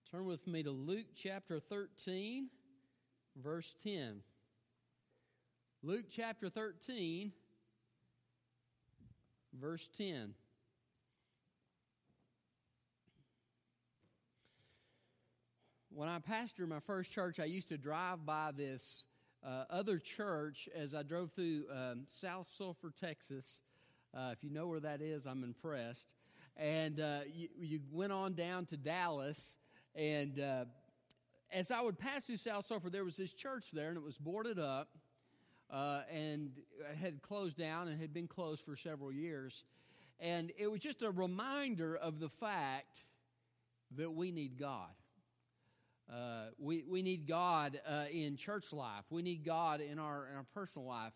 Turn with me to Luke chapter 13, verse 10. Luke chapter 13, verse 10. When I pastored my first church, I used to drive by this other church as I drove through South Sulphur, Texas. If you know where that is, I'm impressed. And you went on down to Dallas, and as I would pass through South Sulphur, there was this church there, and it was boarded up, and it had closed down and had been closed for several years. And it was just a reminder of the fact that we need God. We need God in church life. We need God in our personal life.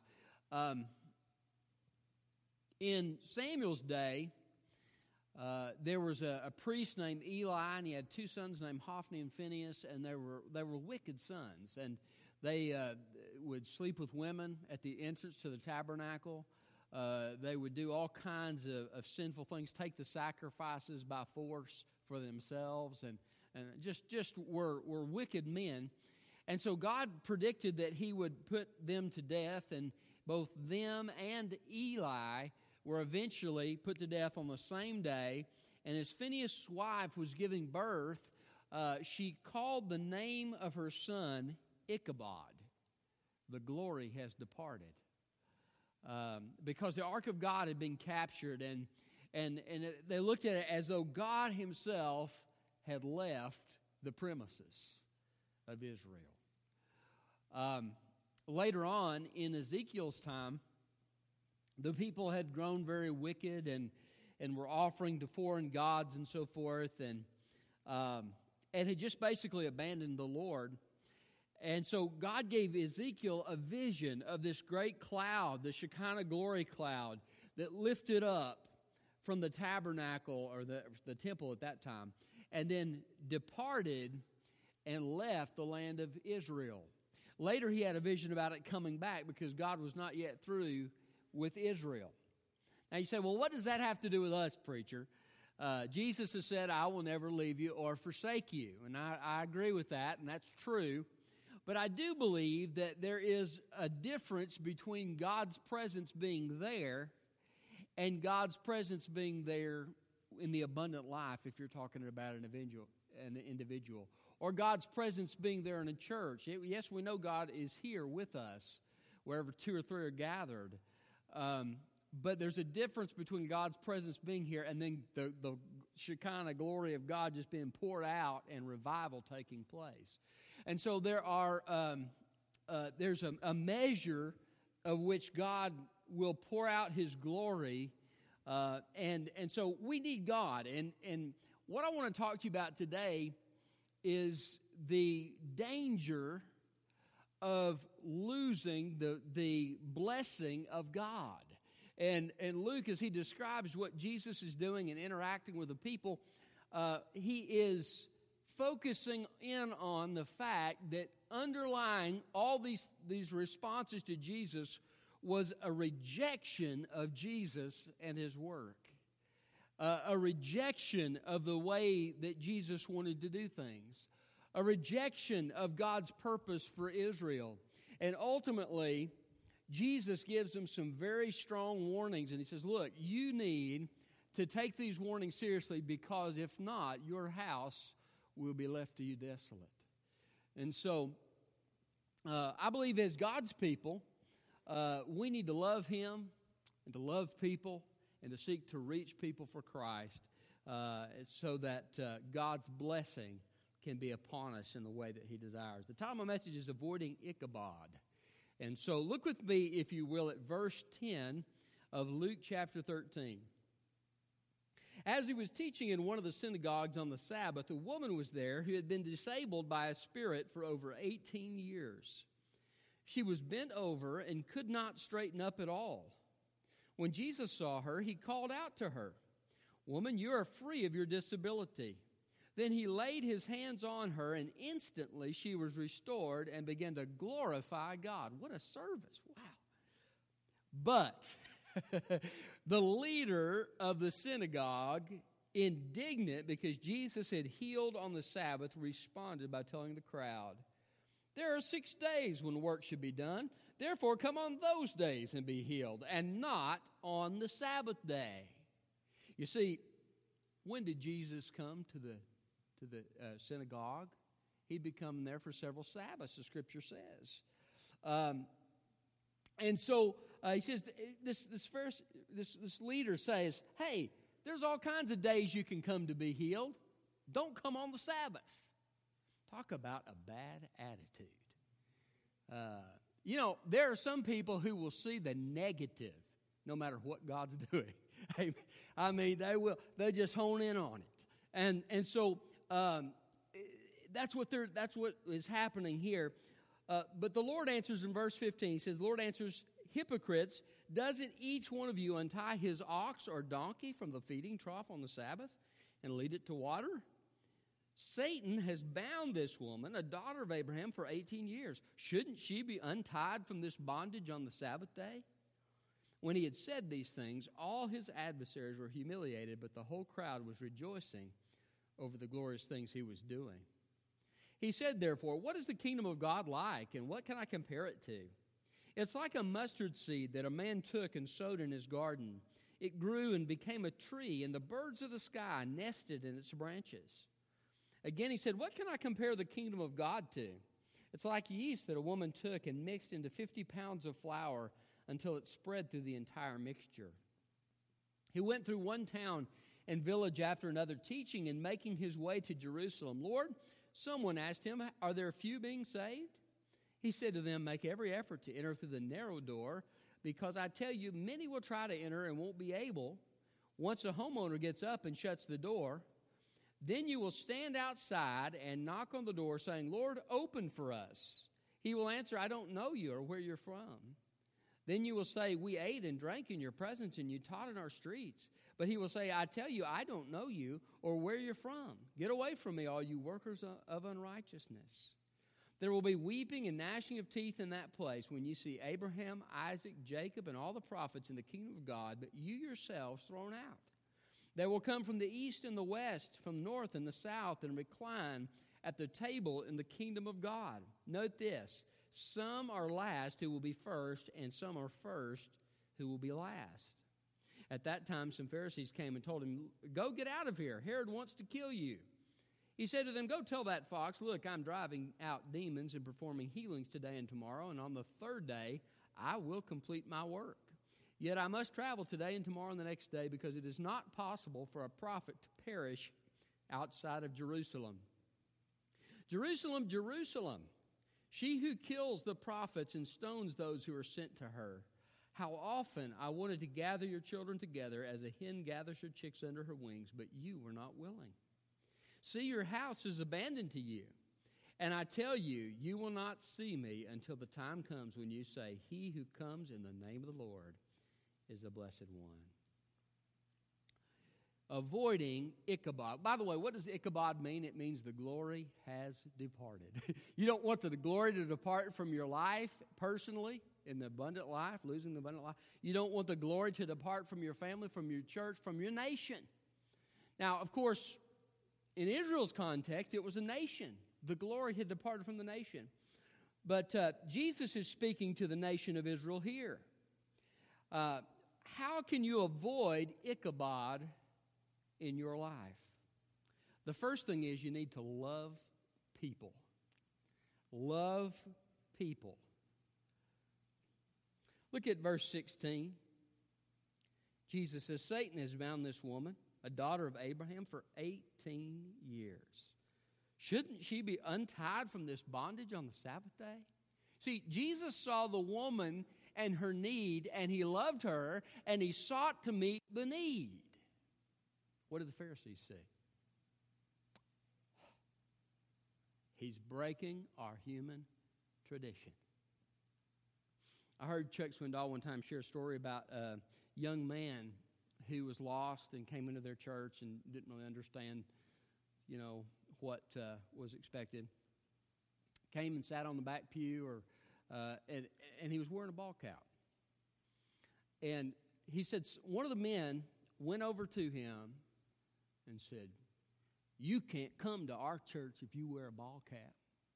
In Samuel's day, there was a priest named Eli, and he had two sons named Hophni and Phinehas, and they were wicked sons, and they would sleep with women at the entrance to the tabernacle. They would do all kinds of sinful things, take the sacrifices by force for themselves, and just were wicked men. And so God predicted that he would put them to death, and both them and Eli were eventually put to death on the same day. And as Phinehas' wife was giving birth, she called the name of her son Ichabod. The glory has departed. Because the ark of God had been captured, and they looked at it as though God himself had left the premises of Israel. Later on, in Ezekiel's time, the people had grown very wicked and were offering to foreign gods and so forth, and had just basically abandoned the Lord. And so God gave Ezekiel a vision of this great cloud, the Shekinah glory cloud, that lifted up from the tabernacle, or the temple at that time, and then departed and left the land of Israel. Later he had a vision about it coming back because God was not yet through with Israel. Now you say, well, what does that have to do with us, preacher? Jesus has said, I will never leave you or forsake you. And I agree with that, and that's true. But I do believe that there is a difference between God's presence being there and God's presence being there in the abundant life, if you're talking about an individual, or God's presence being there in a church. Yes, we know God is here with us wherever two or three are gathered, but there's a difference between God's presence being here and then the Shekinah glory of God just being poured out and revival taking place. And so there's a measure of which God will pour out His glory. And so we need God. And what I want to talk to you about today is the danger of losing the blessing of God. And Luke, as he describes what Jesus is doing and interacting with the people, he is focusing in on the fact that underlying all these responses to Jesus was a rejection of Jesus and His work. A rejection of the way that Jesus wanted to do things. A rejection of God's purpose for Israel. And ultimately, Jesus gives them some very strong warnings. And He says, look, you need to take these warnings seriously, because if not, your house will be left to you desolate. And so, I believe as God's people, we need to love Him and to love people and to seek to reach people for Christ so that God's blessing can be upon us in the way that He desires. The title of my message is Avoiding Ichabod. And so look with me, if you will, at verse 10 of Luke chapter 13. As he was teaching in one of the synagogues on the Sabbath, a woman was there who had been disabled by a spirit for over 18 years. She was bent over and could not straighten up at all. When Jesus saw her, He called out to her, "Woman, you are free of your disability." Then He laid His hands on her, and instantly she was restored and began to glorify God. What a service. Wow. But the leader of the synagogue indignant because Jesus had healed on the Sabbath, responded by telling the crowd, "There are 6 days when work should be done. Therefore, come on those days and be healed, and not on the Sabbath day." You see, when did Jesus come to the synagogue? He'd been coming there for several Sabbaths, the Scripture says. And so he says, this leader says, "Hey, there's all kinds of days you can come to be healed. Don't come on the Sabbath." Talk about a bad attitude. There are some people who will see the negative no matter what God's doing. I mean, they just hone in on it. And so that's what is happening here. But the Lord answers in verse 15. He says, the Lord answers, "Hypocrites, doesn't each one of you untie his ox or donkey from the feeding trough on the Sabbath and lead it to water? Satan has bound this woman, a daughter of Abraham, for 18 years. Shouldn't she be untied from this bondage on the Sabbath day?" When he had said these things, all his adversaries were humiliated, but the whole crowd was rejoicing over the glorious things he was doing. He said, therefore, "What is the kingdom of God like, and what can I compare it to? It's like a mustard seed that a man took and sowed in his garden. It grew and became a tree, and the birds of the sky nested in its branches." Again, he said, "What can I compare the kingdom of God to? It's like yeast that a woman took and mixed into 50 pounds of flour until it spread through the entire mixture." He went through one town and village after another, teaching and making his way to Jerusalem. "Lord," someone asked him, "are there few being saved?" He said to them, "Make every effort to enter through the narrow door, because I tell you, many will try to enter and won't be able. Once a homeowner gets up and shuts the door, then you will stand outside and knock on the door, saying, 'Lord, open for us.' He will answer, 'I don't know you or where you're from.' Then you will say, 'We ate and drank in your presence, and you taught in our streets.' But he will say, 'I tell you, I don't know you or where you're from. Get away from me, all you workers of unrighteousness.' There will be weeping and gnashing of teeth in that place when you see Abraham, Isaac, Jacob, and all the prophets in the kingdom of God, but you yourselves thrown out. They will come from the east and the west, from the north and the south, and recline at the table in the kingdom of God. Note this, some are last who will be first, and some are first who will be last." At that time, some Pharisees came and told him, "Go, get out of here. Herod wants to kill you." He said to them, "Go tell that fox, look, I'm driving out demons and performing healings today and tomorrow, and on the third day I will complete my work. Yet I must travel today and tomorrow and the next day, because it is not possible for a prophet to perish outside of Jerusalem. Jerusalem, Jerusalem, she who kills the prophets and stones those who are sent to her. How often I wanted to gather your children together as a hen gathers her chicks under her wings, but you were not willing. See, your house is abandoned to you. And I tell you, you will not see me until the time comes when you say, 'He who comes in the name of the Lord is the blessed one.'" Avoiding Ichabod. By the way, what does Ichabod mean? It means the glory has departed. You don't want the glory to depart from your life personally, in the abundant life, losing the abundant life. You don't want the glory to depart from your family, from your church, from your nation. Now, of course, in Israel's context, it was a nation. The glory had departed from the nation. But Jesus is speaking to the nation of Israel here. How can you avoid Ichabod in your life? The first thing is you need to love people. Love people. Look at verse 16. Jesus says, "Satan has bound this woman, a daughter of Abraham, for 18 years. Shouldn't she be untied from this bondage on the Sabbath day?" See, Jesus saw the woman and her need, and he loved her, and he sought to meet the need. What did the Pharisees say? He's breaking our human tradition. I heard Chuck Swindoll one time share a story about a young man who was lost and came into their church and didn't really understand, what was expected. Came and sat on the back pew, and he was wearing a ball cap. And he said one of the men went over to him and said, "You can't come to our church if you wear a ball cap."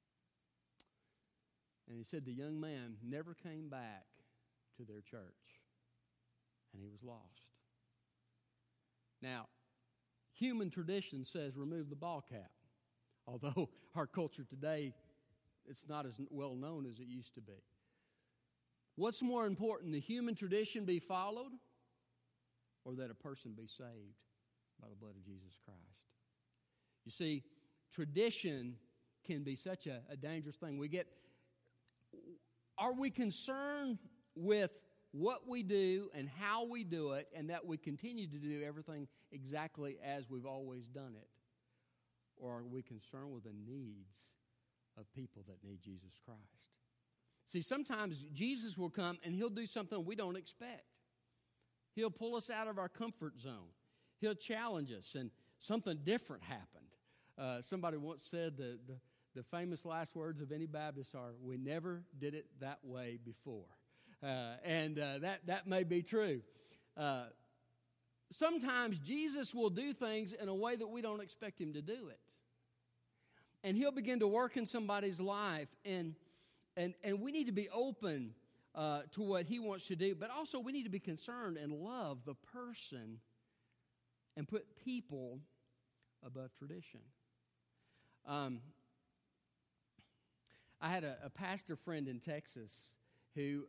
And he said the young man never came back to their church, and he was lost. Now, human tradition says remove the ball cap, although our culture today, it's not as well known as it used to be. What's more important, the human tradition be followed or that a person be saved by the blood of Jesus Christ? You see, tradition can be such a dangerous thing. Are we concerned with what we do and how we do it, and that we continue to do everything exactly as we've always done it? Or are we concerned with the needs of people that need Jesus Christ? See, sometimes Jesus will come and He'll do something we don't expect. He'll pull us out of our comfort zone. He'll challenge us, and something different happened. Somebody once said the famous last words of any Baptist are, "We never did it that way before." And that may be true. Sometimes Jesus will do things in a way that we don't expect Him to do it. And He'll begin to work in somebody's life, and we need to be open to what He wants to do, but also we need to be concerned and love the person and put people above tradition. I had a pastor friend in Texas who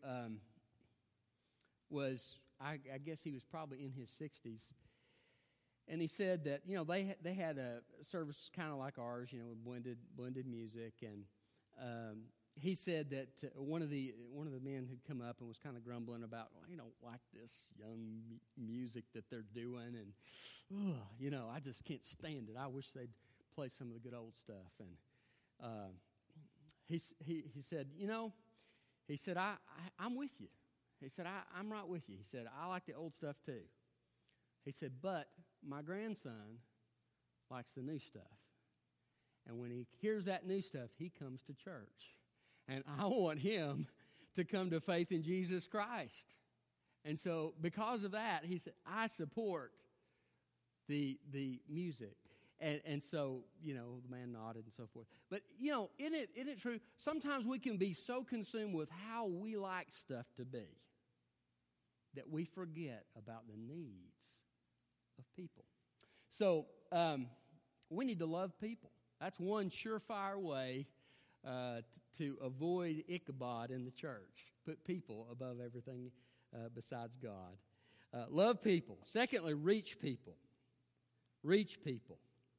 was, I guess he was probably in his 60s. And he said that, they had a service kind of like ours, with blended music. And he said that one of the men had come up and was kind of grumbling about, like this young music that they're doing. And, I just can't stand it. I wish they'd play some of the good old stuff. And he said, he said, I'm with you. He said, I'm right with you. He said, I like the old stuff too. He said, but my grandson likes the new stuff. And when he hears that new stuff, he comes to church. And I want him to come to faith in Jesus Christ. And so because of that, he said, I support the music. And so, the man nodded and so forth. But, isn't it true? Sometimes we can be so consumed with how we like stuff to be that we forget about the needs of people. So, we need to love people. That's one surefire way to avoid Ichabod in the church. Put people above everything besides God. Love people. Secondly, reach people. Reach people.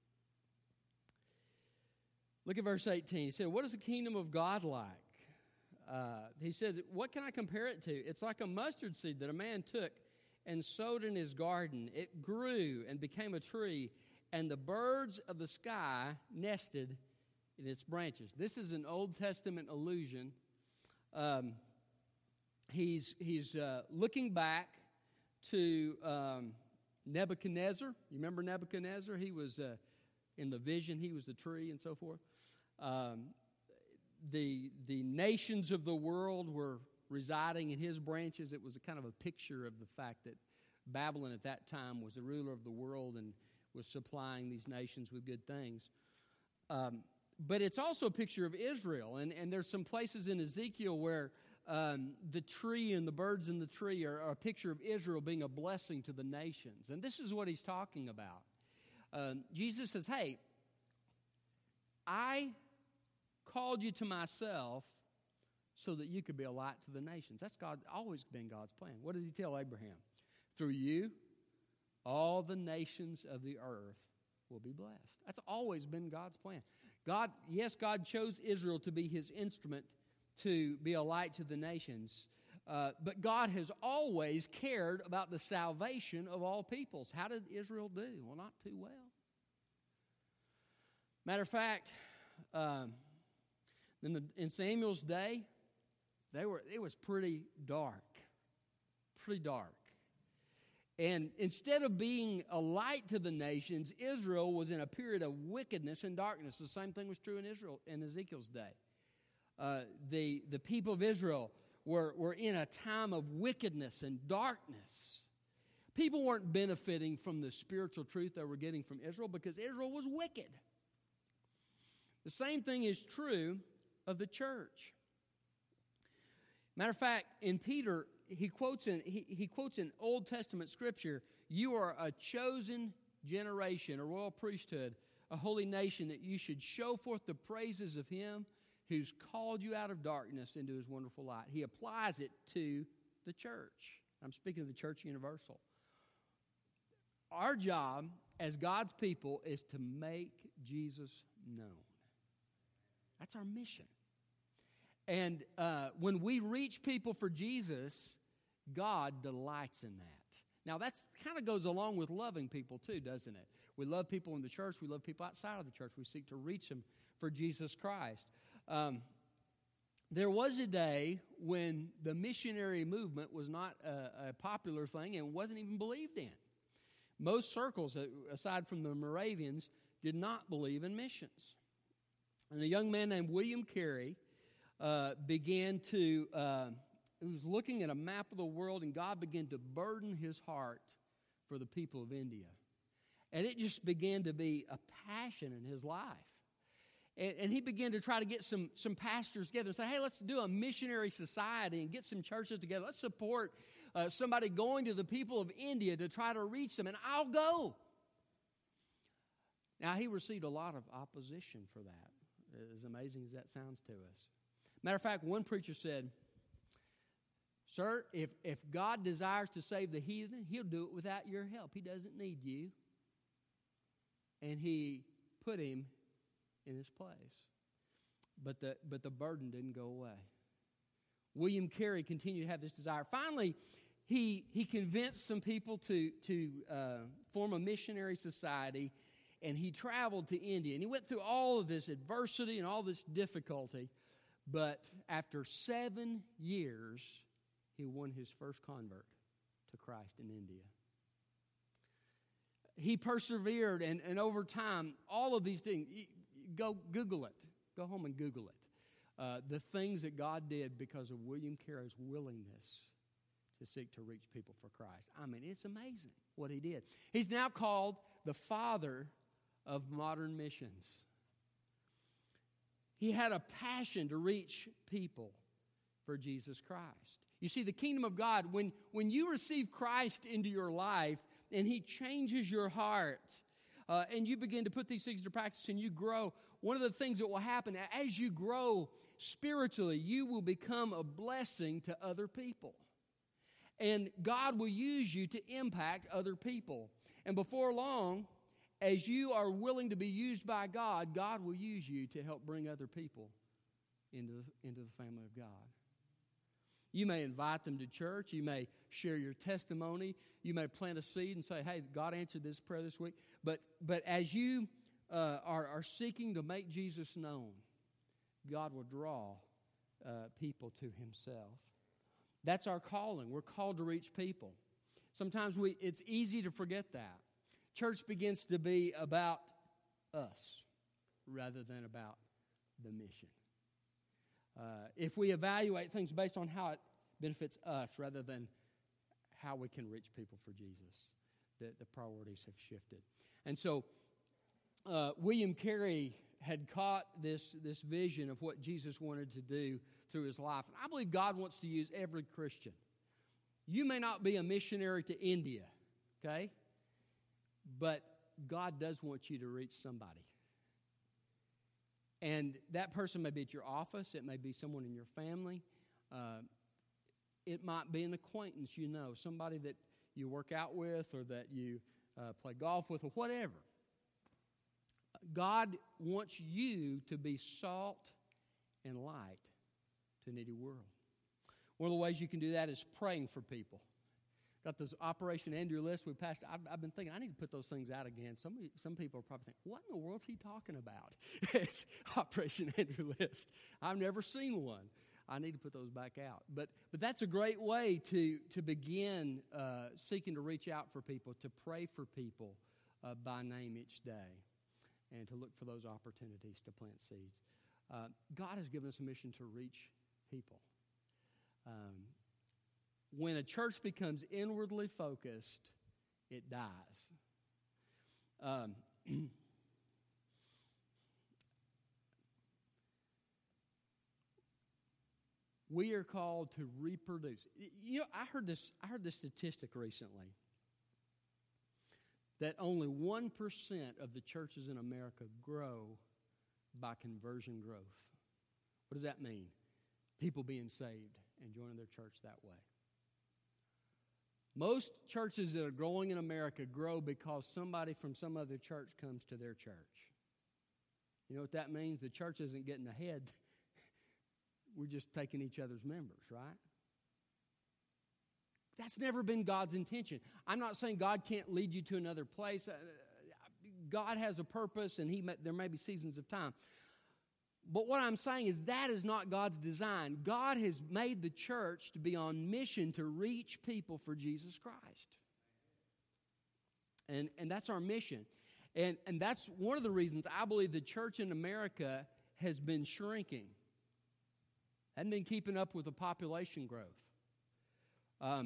Look at verse 18. He said, what is the kingdom of God like? He said, what can I compare it to? It's like a mustard seed that a man took and sowed in his garden. It grew and became a tree, and the birds of the sky nested in its branches. This is an Old Testament allusion. He's looking back to Nebuchadnezzar. You remember Nebuchadnezzar? He was in the vision. He was the tree and so forth. The nations of the world were residing in his branches. It was a kind of a picture of the fact that Babylon at that time was the ruler of the world and was supplying these nations with good things. But it's also a picture of Israel. And there's some places in Ezekiel where the tree and the birds in the tree are a picture of Israel being a blessing to the nations. And this is what he's talking about. Jesus says, hey, I called you to myself so that you could be a light to the nations. That's always been God's plan. What did he tell Abraham? Through you, all the nations of the earth will be blessed. That's always been God's plan. God chose Israel to be his instrument to be a light to the nations. But God has always cared about the salvation of all peoples. How did Israel do? Well, not too well. Matter of fact, in Samuel's day, it was pretty dark. Pretty dark. And instead of being a light to the nations, Israel was in a period of wickedness and darkness. The same thing was true in Ezekiel's day. The people of Israel were in a time of wickedness and darkness. People weren't benefiting from the spiritual truth they were getting from Israel because Israel was wicked. The same thing is true of the church. Matter of fact, in Peter, he quotes in Old Testament scripture, "You are a chosen generation, a royal priesthood, a holy nation, that you should show forth the praises of Him who's called you out of darkness into His wonderful light." He applies it to the church. I'm speaking of the church universal. Our job as God's people is to make Jesus known. That's our mission. And when we reach people for Jesus, God delights in that. Now, that kind of goes along with loving people too, doesn't it? We love people in the church. We love people outside of the church. We seek to reach them for Jesus Christ. There was a day when the missionary movement was not a popular thing and wasn't even believed in. Most circles, aside from the Moravians, did not believe in missions. And a young man named William Carey began to, he was looking at a map of the world, and God began to burden his heart for the people of India. And it just began to be a passion in his life. And he began to try to get some pastors together and say, hey, let's do a missionary society and get some churches together. Let's support somebody going to the people of India to try to reach them, and I'll go. Now, he received a lot of opposition for that, as amazing as that sounds to us. Matter of fact, one preacher said, sir, if God desires to save the heathen, He'll do it without your help. He doesn't need you. And he put him in his place. But the burden didn't go away. William Carey continued to have this desire. Finally, he convinced some people to form a missionary society, and he traveled to India. And he went through all of this adversity and all this difficulty. But after 7 years, he won his first convert to Christ in India. He persevered, and over time, all of these things, go Google it. Go home and Google it. The things that God did because of William Carey's willingness to seek to reach people for Christ. I mean, it's amazing what he did. He's now called the father of modern missions. He had a passion to reach people for Jesus Christ. You see, the kingdom of God, when you receive Christ into your life and He changes your heart, and you begin to put these things into practice and you grow, one of the things that will happen as you grow spiritually, you will become a blessing to other people. And God will use you to impact other people. And before long, as you are willing to be used by God, God will use you to help bring other people into the family of God. You may invite them to church. You may share your testimony. You may plant a seed and say, hey, God answered this prayer this week. But as you are seeking to make Jesus known, God will draw people to Himself. That's our calling. We're called to reach people. Sometimes it's easy to forget that. Church begins to be about us rather than about the mission. If we evaluate things based on how it benefits us rather than how we can reach people for Jesus, the priorities have shifted. And so William Carey had caught this vision of what Jesus wanted to do through his life. And I believe God wants to use every Christian. You may not be a missionary to India, okay? But God does want you to reach somebody. And that person may be at your office. It may be someone in your family. It might be an acquaintance you know, somebody that you work out with or that you play golf with or whatever. God wants you to be salt and light to a needy world. One of the ways you can do that is praying for people. Got those Operation Andrew lists we passed. I've been thinking, I need to put those things out again. Some people are probably thinking, what in the world is he talking about? It's Operation Andrew list. I've never seen one. I need to put those back out. But that's a great way to begin seeking to reach out for people, to pray for people by name each day, and to look for those opportunities to plant seeds. God has given us a mission to reach people. When a church becomes inwardly focused, it dies. We are called to reproduce. You know, I heard this statistic recently that only 1% of the churches in America grow by conversion growth. What does that mean? People being saved and joining their church that way. Most churches that are growing in America grow because somebody from some other church comes to their church. You know what that means? The church isn't getting ahead. We're just taking each other's members, right? That's never been God's intention. I'm not saying God can't lead you to another place. God has a purpose, and there may be seasons of time. But what I'm saying is that is not God's design. God has made the church to be on mission to reach people for Jesus Christ. And that's our mission. And that's one of the reasons I believe the church in America has been shrinking. Hadn't been keeping up with the population growth.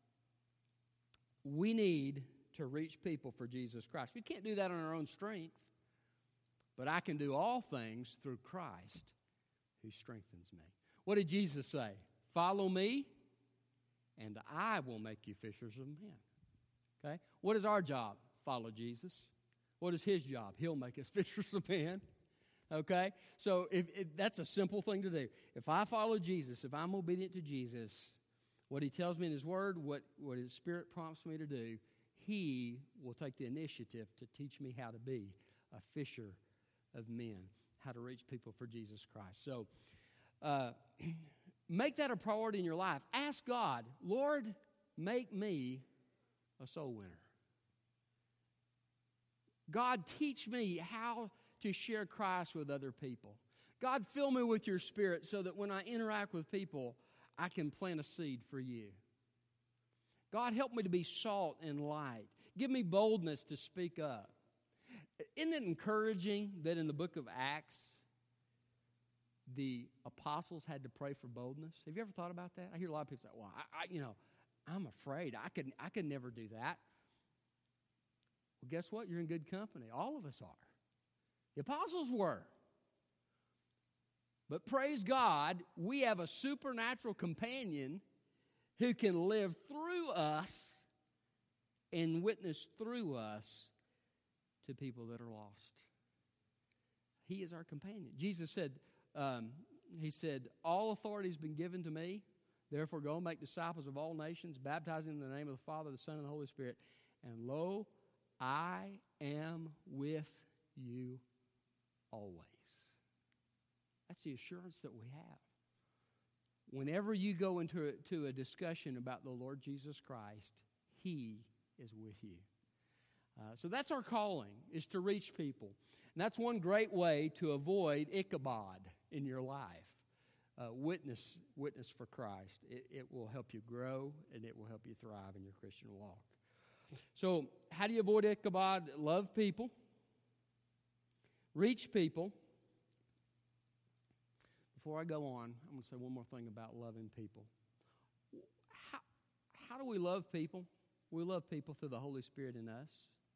We need to reach people for Jesus Christ. We can't do that on our own strength. But I can do all things through Christ who strengthens me. What did Jesus say? Follow me, and I will make you fishers of men. Okay? What is our job? Follow Jesus. What is his job? He'll make us fishers of men. Okay? So if that's a simple thing to do. If I follow Jesus, if I'm obedient to Jesus, what he tells me in his word, what his Spirit prompts me to do, he will take the initiative to teach me how to be a fisher of men, how to reach people for Jesus Christ. So make that a priority in your life. Ask God, Lord, make me a soul winner. God, teach me how to share Christ with other people. God, fill me with your Spirit so that when I interact with people, I can plant a seed for you. God, help me to be salt and light. Give me boldness to speak up. Isn't it encouraging that in the book of Acts, the apostles had to pray for boldness? Have you ever thought about that? I hear a lot of people say, well, I'm afraid. I could never do that. Well, guess what? You're in good company. All of us are. The apostles were. But praise God, we have a supernatural companion who can live through us and witness through us to people that are lost. He is our companion. Jesus said, all authority has been given to me. Therefore, go and make disciples of all nations, baptizing them in the name of the Father, the Son, and the Holy Spirit. And lo, I am with you always. That's the assurance that we have. Whenever you go into a discussion about the Lord Jesus Christ, he is with you. So that's our calling, is to reach people. And that's one great way to avoid Ichabod in your life. Witness for Christ. It will help you grow, and it will help you thrive in your Christian walk. So how do you avoid Ichabod? Love people. Reach people. Before I go on, I'm going to say one more thing about loving people. How do we love people? We love people through the Holy Spirit in us.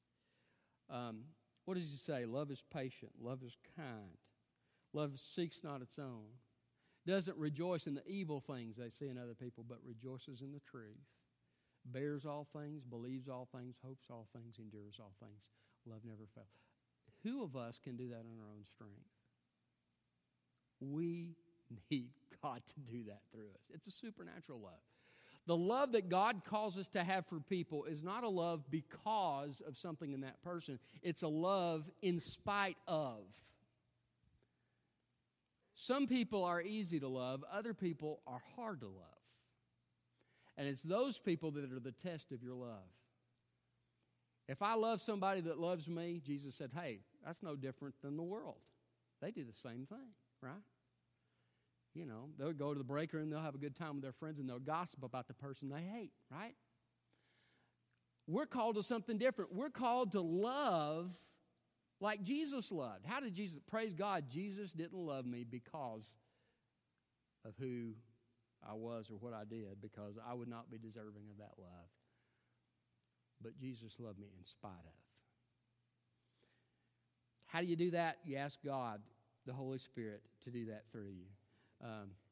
What does he say? Love is patient. Love is kind. Love seeks not its own. Doesn't rejoice in the evil things they see in other people, but rejoices in the truth. Bears all things, believes all things, hopes all things, endures all things. Love never fails. Who of us can do that on our own strength? We need God to do that through us. It's a supernatural love. The love that God calls us to have for people is not a love because of something in that person. It's a love in spite of. Some people are easy to love. Other people are hard to love. And it's those people that are the test of your love. If I love somebody that loves me, Jesus said, hey, that's no different than the world. They do the same thing, right? You know, they'll go to the break room, they'll have a good time with their friends, and they'll gossip about the person they hate, right? We're called to something different. We're called to love like Jesus loved. How did Jesus? Praise God, Jesus didn't love me because of who I was or what I did, because I would not be deserving of that love. but Jesus loved me in spite of. How do you do that? You ask God, the Holy Spirit, to do that through you.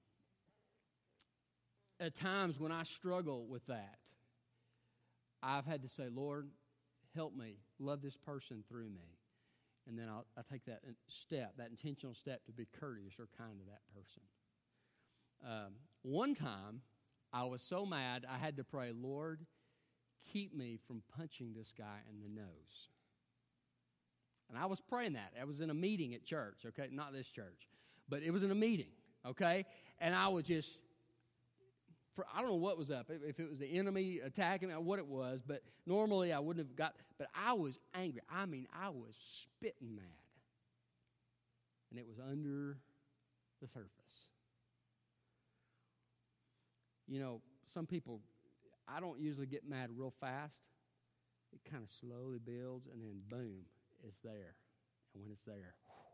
At times when I struggle with that, I've had to say, Lord, help me love this person through me. And then I take that step, that intentional step to be courteous or kind to that person. One time, I was so mad, I had to pray, Lord, keep me from punching this guy in the nose. And I was praying that. I was in a meeting at church, okay? Not this church. But it was in a meeting, okay? And I was just, I don't know what was up, if it was the enemy attacking me or what it was, but normally I wouldn't have but I was angry. I mean, I was spitting mad. And it was under the surface. You know, some people, I don't usually get mad real fast. It kind of slowly builds, and then boom, it's there. And when it's there, whew.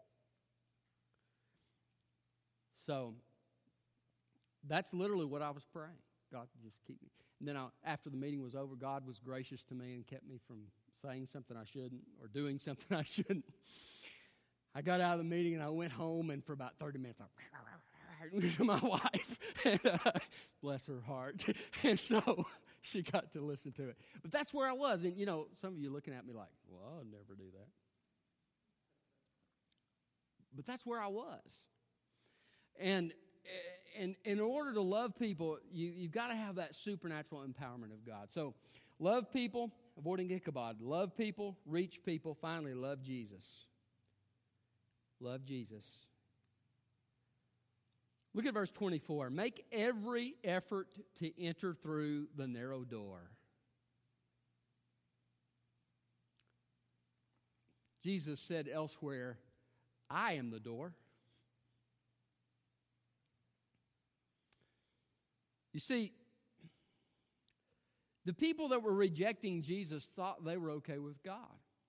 So that's literally what I was praying. God, just keep me. And then after the meeting was over, God was gracious to me and kept me from saying something I shouldn't or doing something I shouldn't. I got out of the meeting and I went home, and for about 30 minutes, to my wife, and, bless her heart. And so she got to listen to it. But that's where I was. And, you know, some of you looking at me like, well, I'll never do that. But that's where I was. And in order to love people, you've got to have that supernatural empowerment of God. So love people, avoiding Ichabod. Love people, reach people. Finally, love Jesus. Love Jesus. Look at verse 24. Make every effort to enter through the narrow door. Jesus said elsewhere, I am the door. You see, the people that were rejecting Jesus thought they were okay with God.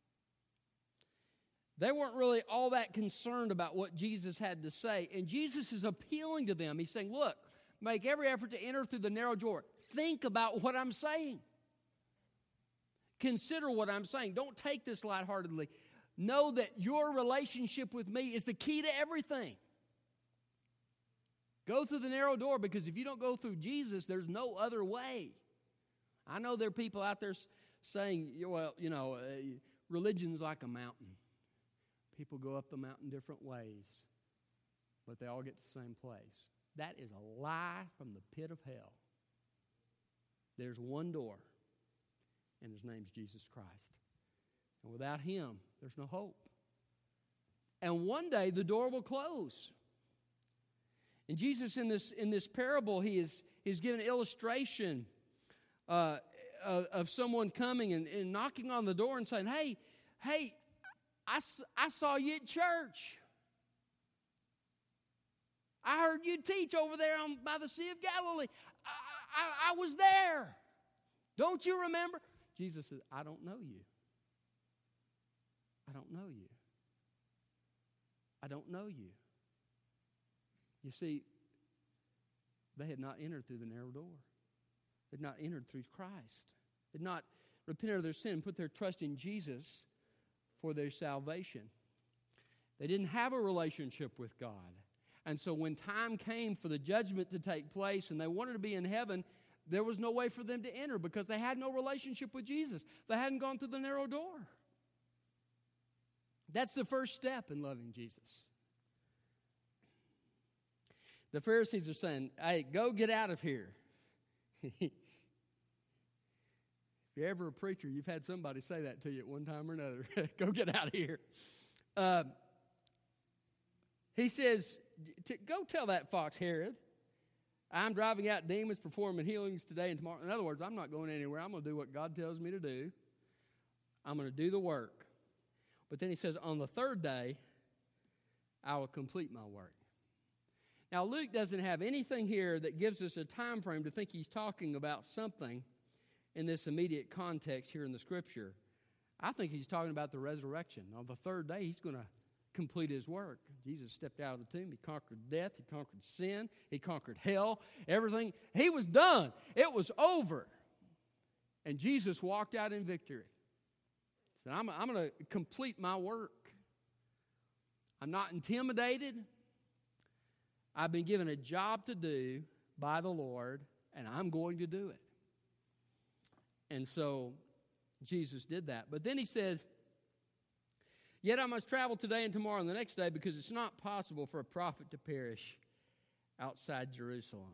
They weren't really all that concerned about what Jesus had to say. And Jesus is appealing to them. He's saying, look, make every effort to enter through the narrow door. Think about what I'm saying. Consider what I'm saying. Don't take this lightheartedly. Know that your relationship with me is the key to everything. Go through the narrow door, because if you don't go through Jesus, there's no other way. I know there are people out there saying, well, you know, religion's like a mountain. People go up the mountain different ways, but they all get to the same place. That is a lie from the pit of hell. There's one door, and his name's Jesus Christ. And without him, there's no hope. And one day, the door will close. And Jesus, in this parable, he's given an illustration of someone coming and knocking on the door and saying, hey, I saw you at church. I heard you teach over there by the Sea of Galilee. I was there. Don't you remember? Jesus says, I don't know you. I don't know you. I don't know you. You see, they had not entered through the narrow door. They had not entered through Christ. They had not repented of their sin and put their trust in Jesus for their salvation. They didn't have a relationship with God. And so when time came for the judgment to take place and they wanted to be in heaven, there was no way for them to enter because they had no relationship with Jesus. They hadn't gone through the narrow door. That's the first step in loving Jesus. The Pharisees are saying, hey, go get out of here. If you're ever a preacher, you've had somebody say that to you at one time or another. Go get out of here. He says, go tell that fox Herod, I'm driving out demons, performing healings today and tomorrow. In other words, I'm not going anywhere. I'm going to do what God tells me to do. I'm going to do the work. But then he says, on the third day, I will complete my work. Now, Luke doesn't have anything here that gives us a time frame to think he's talking about something in this immediate context here in the Scripture. I think he's talking about the resurrection. On the third day, he's going to complete his work. Jesus stepped out of the tomb. He conquered death. He conquered sin. He conquered hell. Everything. He was done. It was over. And Jesus walked out in victory. He said, I'm going to complete my work. I'm not intimidated. I've been given a job to do by the Lord, and I'm going to do it. And so Jesus did that. But then he says, yet I must travel today and tomorrow and the next day, because it's not possible for a prophet to perish outside Jerusalem.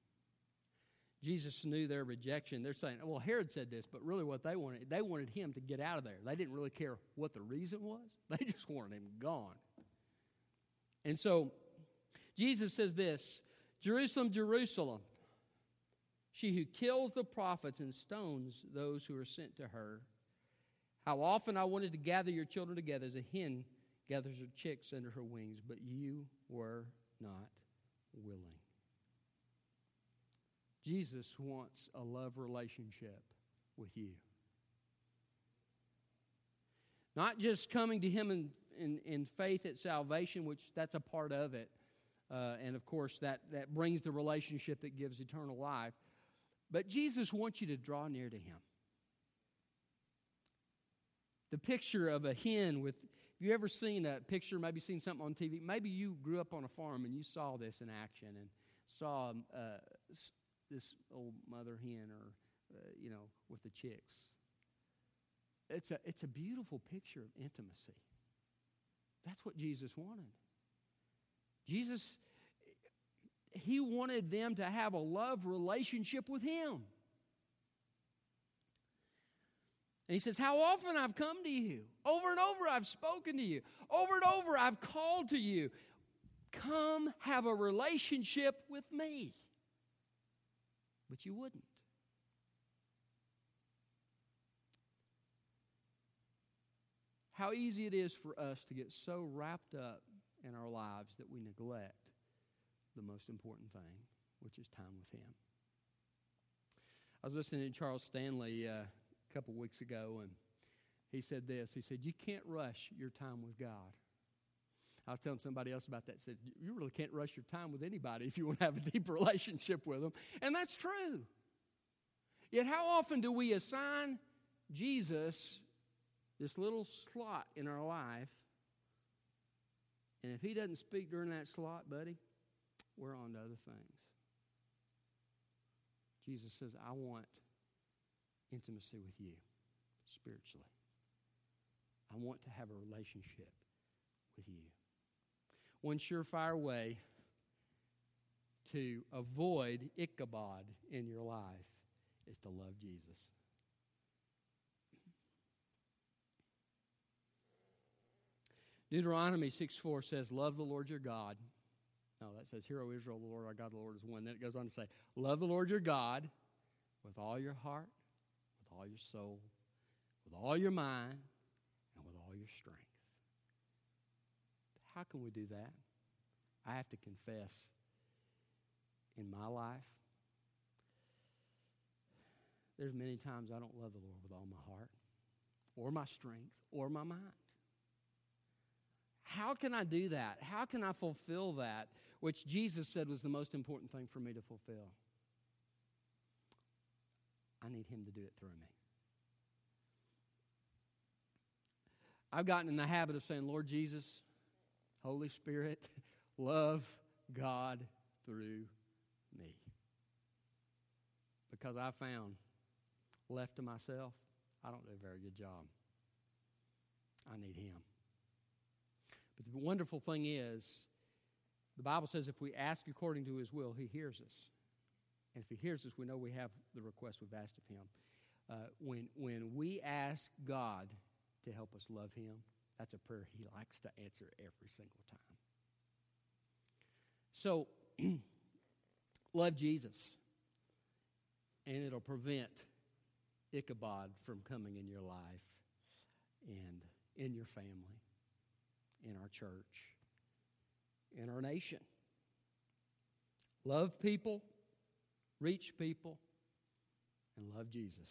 Jesus knew their rejection. They're saying, well, Herod said this, but really what they wanted him to get out of there. They didn't really care what the reason was. They just wanted him gone. And so Jesus says this, Jerusalem, Jerusalem, she who kills the prophets and stones those who are sent to her. How often I wanted to gather your children together as a hen gathers her chicks under her wings, but you were not willing. Jesus wants a love relationship with you. Not just coming to him in faith at salvation, which that's a part of it. And of course, that brings the relationship that gives eternal life. But Jesus wants you to draw near to him. The picture of a hen with, have you ever seen a picture, maybe seen something on TV? Maybe you grew up on a farm and you saw this in action and saw this old mother hen or, with the chicks. It's a beautiful picture of intimacy. That's what Jesus wanted. Jesus, he wanted them to have a love relationship with him. And he says, how often I've come to you. Over and over I've spoken to you. Over and over I've called to you. Come have a relationship with me. But you wouldn't. How easy it is for us to get so wrapped up in our lives that we neglect the most important thing, which is time with him. I was listening to Charles Stanley a couple weeks ago, and he said this. He said, you can't rush your time with God. I was telling somebody else about that. I said, you really can't rush your time with anybody if you want to have a deep relationship with them. And that's true. Yet how often do we assign Jesus this little slot in our life, and if he doesn't speak during that slot, buddy, we're on to other things. Jesus says, I want intimacy with you spiritually. I want to have a relationship with you. One surefire way to avoid Ichabod in your life is to love Jesus. Deuteronomy 6:4 says, love the Lord your God. No, that says, hear, O Israel, the Lord our God, the Lord is one. Then it goes on to say, love the Lord your God with all your heart, with all your soul, with all your mind, and with all your strength. How can we do that? I have to confess, in my life, there's many times I don't love the Lord with all my heart, or my strength, or my mind. How can I do that? How can I fulfill that, which Jesus said was the most important thing for me to fulfill? I need him to do it through me. I've gotten in the habit of saying, Lord Jesus, Holy Spirit, love God through me. Because I found, left to myself, I don't do a very good job. I need him. But the wonderful thing is, the Bible says if we ask according to his will, he hears us. And if he hears us, we know we have the request we've asked of him. When we ask God to help us love him, that's a prayer he likes to answer every single time. So, love Jesus, and it'll prevent Ichabod from coming in your life and in your family, in our church, in our nation. Love people, reach people, and love Jesus.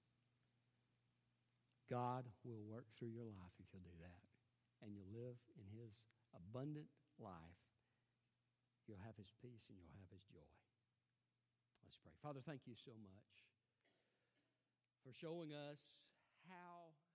God will work through your life if you'll do that. And you'll live in his abundant life. You'll have his peace and you'll have his joy. Let's pray. Father, thank you so much for showing us how